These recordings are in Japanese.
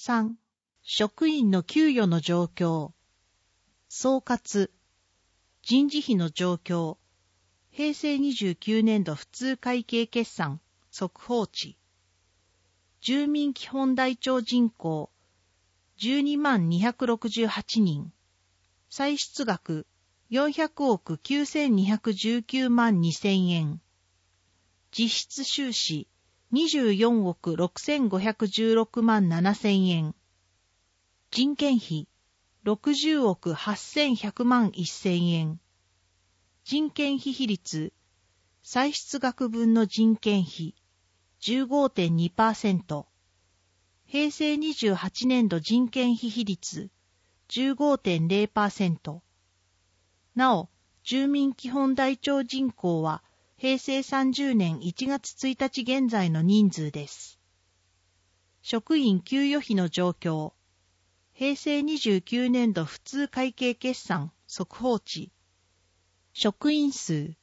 3、職員の給与の状況。総括。人事費の状況。平成29年度普通会計決算、速報値。住民基本台帳人口、12268人。歳出額、400億9219万2000円。実質収支、24億6516万7000円。人件費、60億8100万1000円。人件費比率、歳出額分の人件費、15.2%。平成28年度人件費比率、15.0%。なお、住民基本台帳人口は、平成30年1月1日現在の人数です。職員給与費の状況。平成29年度普通会計決算速報値。職員数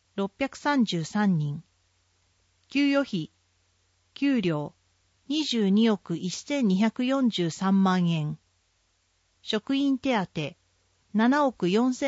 633人。給与費。給料22億1243万円。職員手当7億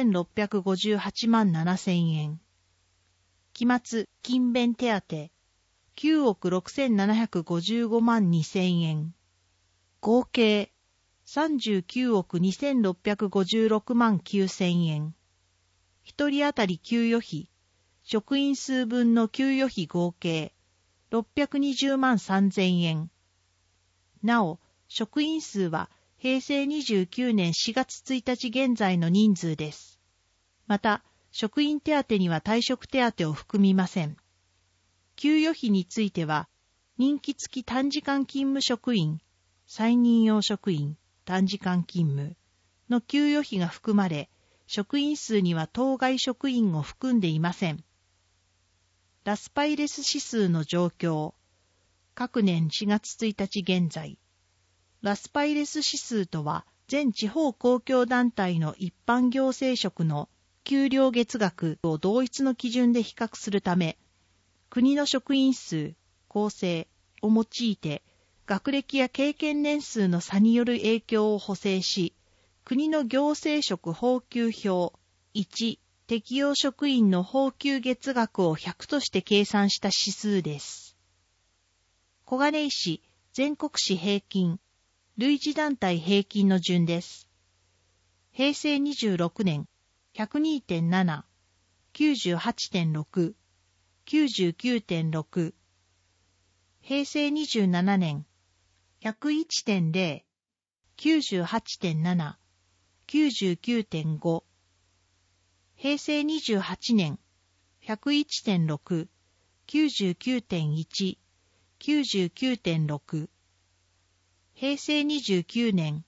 4658万7000円。期末勤勉手当9億6755万2000円。合計39億2656万9000円。一人当たり給与費、職員数分の給与費合計620万3000円。なお、職員数は平成29年4月1日現在の人数です。また、職員手当には退職手当を含みません。給与費については、任期付き短時間勤務職員、再任用職員、短時間勤務の給与費が含まれ、職員数には当該職員を含んでいません。ラスパイレス指数の状況。各年4月1日現在。ラスパイレス指数とは、全地方公共団体の一般行政職の給料月額を同一の基準で比較するため、国の職員数、構成を用いて、学歴や経験年数の差による影響を補正し、国の行政職俸給表1適用職員の俸給月額を100として計算した指数です。小金井市全国市平均、類似団体平均の順です。平成26年 102.7、98.6、99.6。平成27年 101.0、98.7、99.5。平成28年 101.6、99.1、99.6。平成29年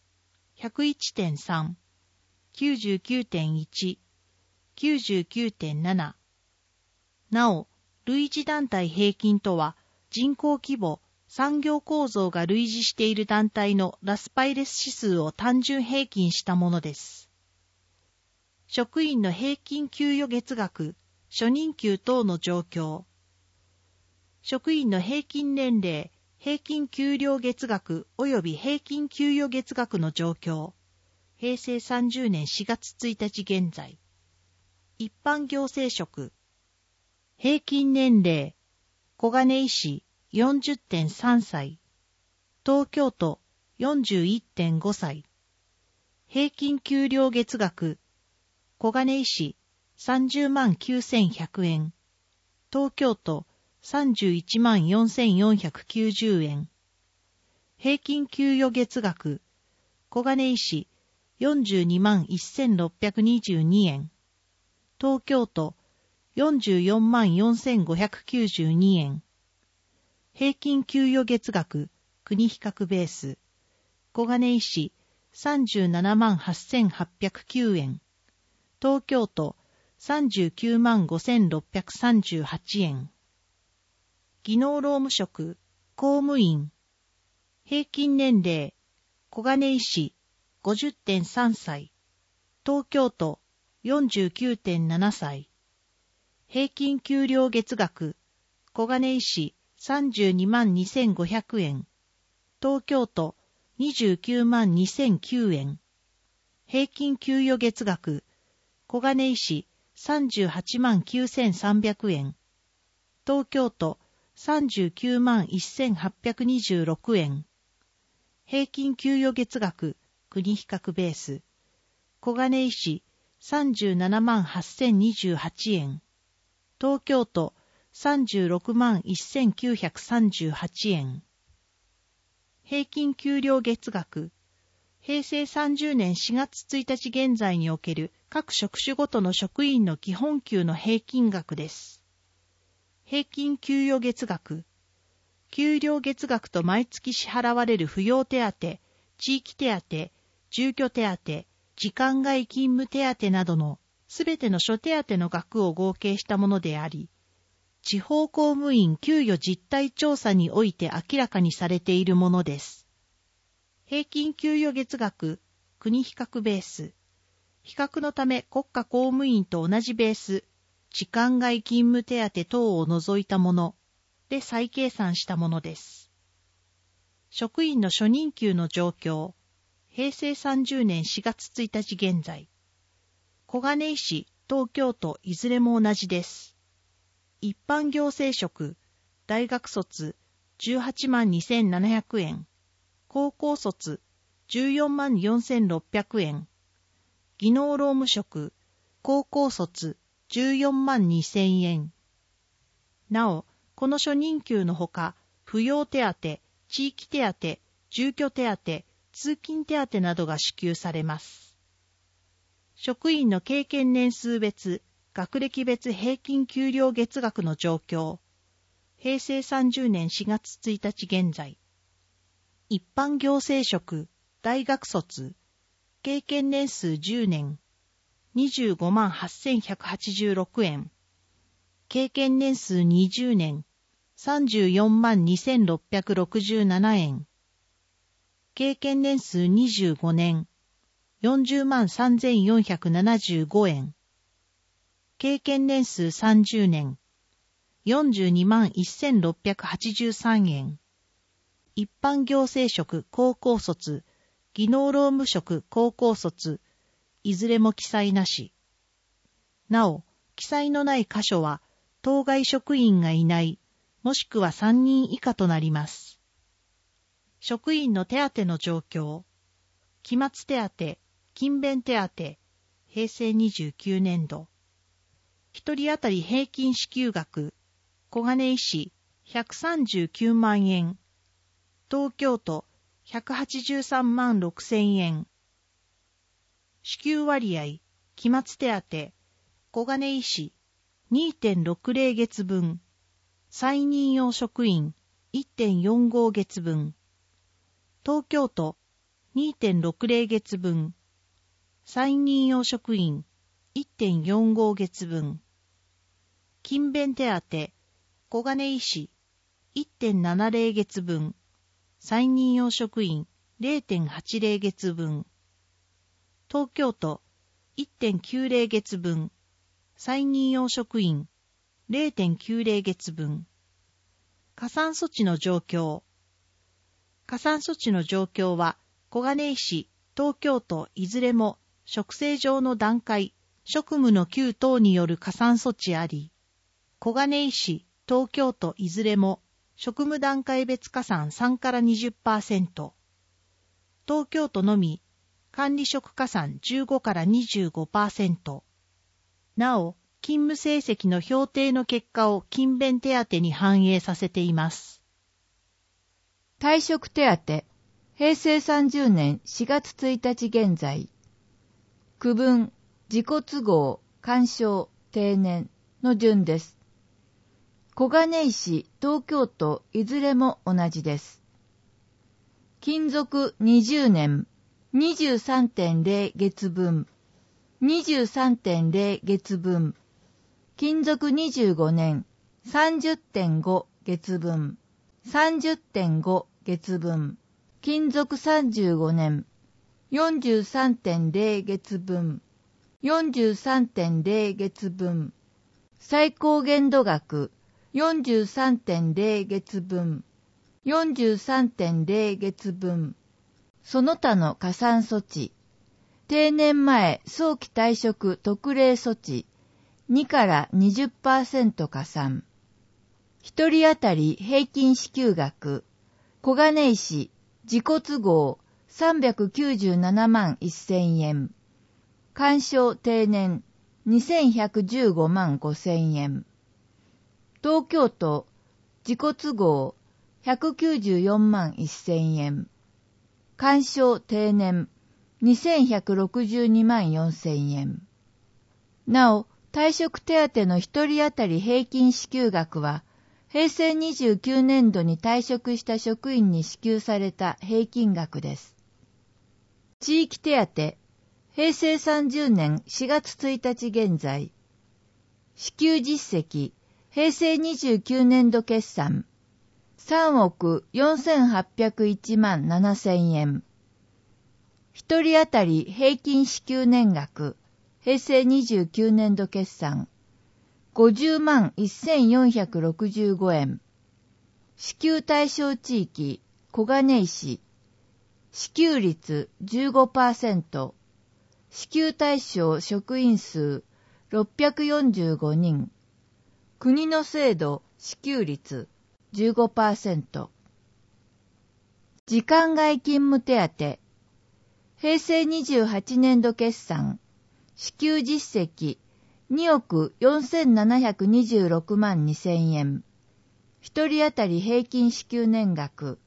101.3、99.1、99.7。なお、類似団体平均とは、人口規模、産業構造が類似している団体のラスパイレス指数を単純平均したものです。職員の平均給与月額、初任給等の状況。職員の平均年齢、平均給料月額及び平均給与月額の状況。平成30年4月1日現在。一般行政職。平均年齢、小金井市 40.3 歳。東京都 41.5 歳。平均給料月額、小金井市30万9100円。東京都31万4490円。平均給与月額、小金井市42万1622円。東京都44万4592円。平均給与月額、国比較ベース、小金井市37万8809円。東京都39万5638円。技能労務職、公務員。平均年齢、小金井市 50.3 歳。東京都 49.7 歳。平均給料月額、小金井市32万2500円。東京都 29万2009円。平均給与月額、小金井市38万9300円。東京都39万1826円。平均給与月額、国比較ベース。小金井市37万8028円。東京都36万1938円。平均給料月額、平成30年4月1日現在における各職種ごとの職員の基本給の平均額です。平均給与月額、給料月額と毎月支払われる扶養手当、地域手当、住居手当、時間外勤務手当などのすべての諸手当の額を合計したものであり、地方公務員給与実態調査において明らかにされているものです。平均給与月額、国比較ベース。比較のため国家公務員と同じベース、時間外勤務手当等を除いたもので再計算したものです。職員の初任給の状況、平成30年4月1日現在。小金井市、東京都いずれも同じです。一般行政職、大学卒18万2700円。高校卒14万4600円。技能労務職、高校卒14万2000円。なお、この初任給のほか、扶養手当、地域手当、住居手当、通勤手当などが支給されます。職員の経験年数別、学歴別平均給料月額の状況。平成30年4月1日現在。一般行政職、大学卒、経験年数10年、25万8186円。経験年数20年、34万2667円。経験年数25年、40万3475円。経験年数30年、42万1683円。一般行政職高校卒、技能労務職高校卒、いずれも記載なし。なお、記載のない箇所は、当該職員がいない、もしくは3人以下となります。職員の手当の状況。期末手当、勤勉手当、平成29年度。一人当たり平均支給額、小金井市139万円、東京都183万6000円。支給割合、期末手当、小金井市 2.60 月分、再任用職員 1.45 月分、東京都 2.60 月分、再任用職員 1.45 月分、勤勉手当、小金井市 1.70 月分、再任用職員 0.80 月分、東京都 1.90 月分、再任用職員 0.90 月分。加算措置の状況。加算措置の状況は、小金井市、東京都いずれも、職制上の段階、職務の給等による加算措置あり、小金井市、東京都いずれも、職務段階別加算3から 20%、東京都のみ、管理職加算15から 25%、なお、勤務成績の評定の結果を勤勉手当に反映させています。 退職手当、平成30年4月1日現在。区分、自己都合、干渉、定年の順です。小金井市、東京都いずれも同じです。勤続20年、23.0 月分、23.0 月分。勤続25年、30.5 月分、30.5 月分。勤続35年、43.0 月分、43.0 月分。最高限度額、43.0 月分、43.0 月分。 その他の加算措置、定年前早期退職特例措置、2から 20% 加算。一人当たり平均支給額、小金井市自己都合397万1000円。鑑賞定年2115万5000円。東京都自己都合194万1000円。鑑賞定年2162万4000円。なお、退職手当の一人当たり平均支給額は、平成29年度に退職した職員に支給された平均額です。地域手当、平成30年4月1日現在。支給実績、平成29年度決算、3億4801万7000円。一人当たり平均支給年額、平成29年度決算、50万1465円。支給対象地域、小金井市。支給率 15%。支給対象職員数645人。国の制度支給率 15%。時間外勤務手当。平成28年度決算。支給実績2億4726万2000円。一人当たり平均支給年額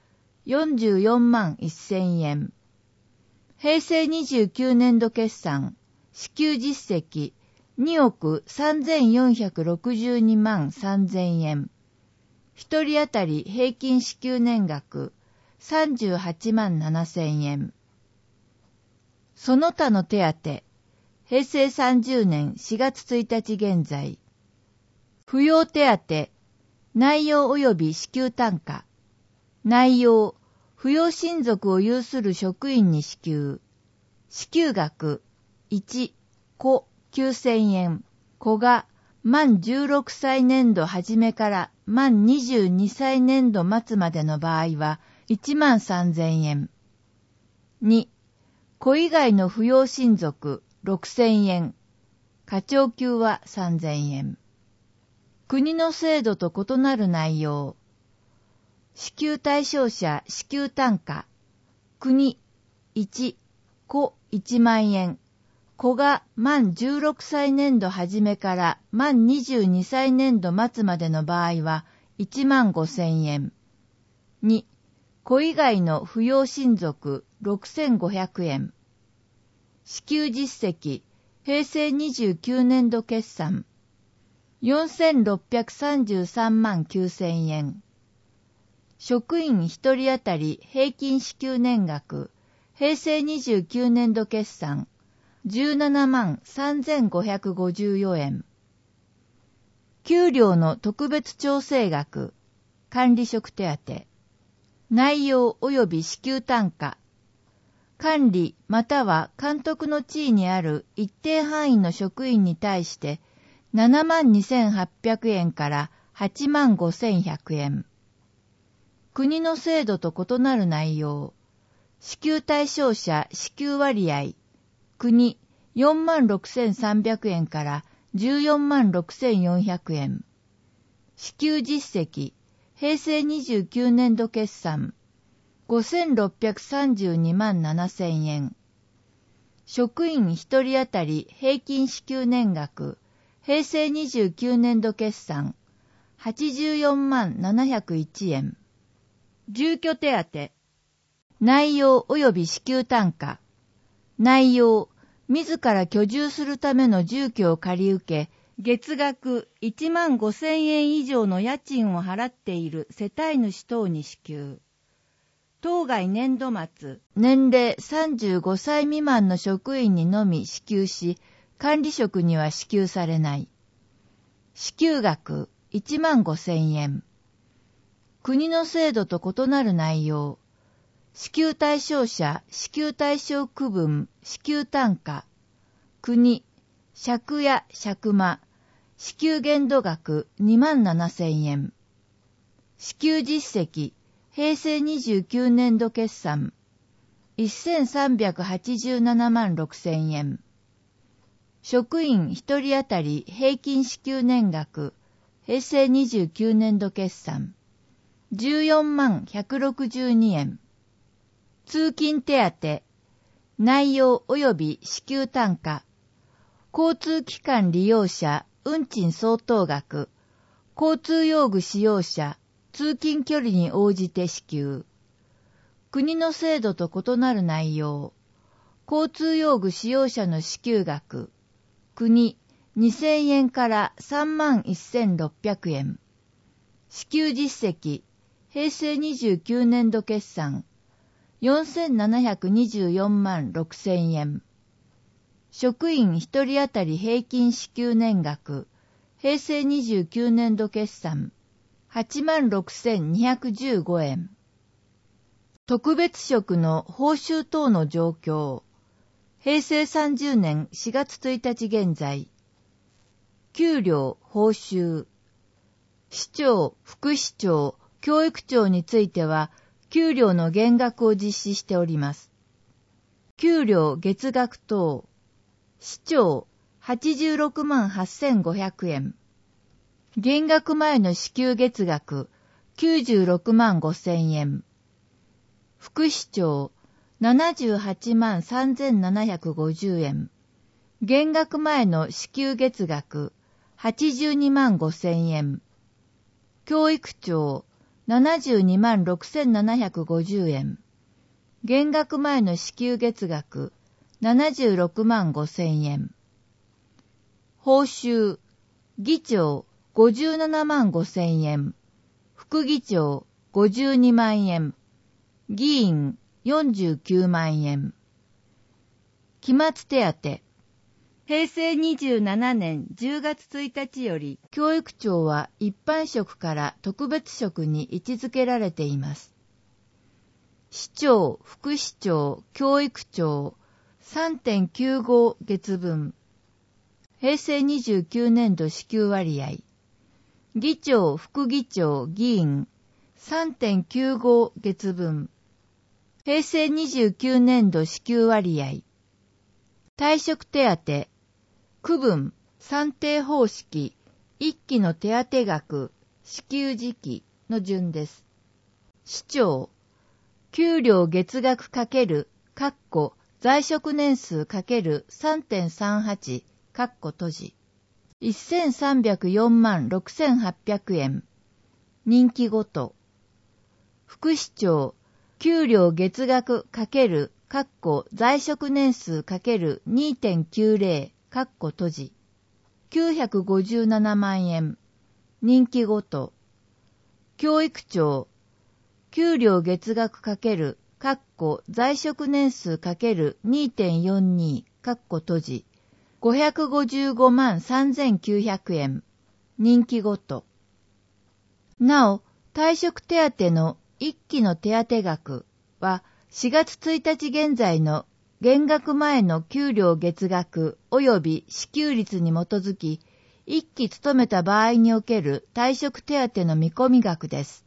44万1000円。平成29年度決算。支給実績2億3462万3000円。一人当たり平均支給年額38万7000円。その他の手当。平成30年4月1日現在。扶養手当、内容及び支給単価。内容、扶養親族を有する職員に支給。支給額、1、子9000円。子が満16歳年度初めから満22歳年度末までの場合は1万3000円。2、子以外の扶養親族6000円。課徴給は3000円。国の制度と異なる内容。支給対象者支給単価。国1、子1万円。子が満16歳年度初めから満22歳年度末までの場合は1万5000円。2、子以外の扶養親族6500円。支給実績、平成29年度決算、4633万9000円。職員一人当たり平均支給年額、平成29年度決算、17万3554円。給料の特別調整額、管理職手当、内容及び支給単価、管理または監督の地位にある一定範囲の職員に対して72,800円から85,100円。国の制度と異なる内容。支給対象者支給割合。国46,300円から146,400円。支給実績。平成29年度決算。5,632万7000円。職員一人当たり平均支給年額、平成29年度決算、84万701円。住居手当、内容及び支給単価、内容、自ら居住するための住居を借り受け、月額1万5000円以上の家賃を払っている世帯主等に支給。当該年度末、年齢35歳未満の職員にのみ支給し、管理職には支給されない。支給額1万5000円。国の制度と異なる内容。支給対象者、支給対象区分、支給単価。国、借家、借間。支給限度額2万7000円。支給実績、平成29年度決算、 1387万6000円。職員1人当たり平均支給年額、平成29年度決算、14万162円。通勤手当、内容及び支給単価、交通機関利用者運賃相当額、交通用具使用者通勤距離に応じて支給。国の制度と異なる内容、交通用具使用者の支給額、国2000円から31,600円。支給実績、平成29年度決算、4724万6000円。職員1人当たり平均支給年額、平成29年度決算、86,215円。特別職の報酬等の状況。平成30年4月1日現在。給料、報酬。市長、副市長、教育長については、給料の減額を実施しております。給料、月額等。市長、86万8500円。減額前の支給月額、96万5000円。副市長、78万3750円。減額前の支給月額、82万5000円。教育長、72万6750円。減額前の支給月額、76万5000円。報酬、議長、57万5000円。副議長、52万円。議員、49万円。期末手当。平成27年10月1日より、教育長は一般職から特別職に位置づけられています。市長、副市長、教育長、3.95 月分。平成29年度支給割合。議長、副議長、議員、3.95 月分。平成29年度支給割合。退職手当、区分、算定方式、一期の手当額、支給時期の順です。市長、給料月額×在職年数×3.38 閉じ。1304万6800円。任期ごと。副市長、給料月額×在職年数×2.90 閉じ。957万円。任期ごと。教育長、給料月額×在職年数×2.42 閉じ。555万3900円。任期ごと。なお、退職手当の一期の手当額は4月1日現在の減額前の給料月額及び支給率に基づき、一期勤めた場合における退職手当の見込み額です。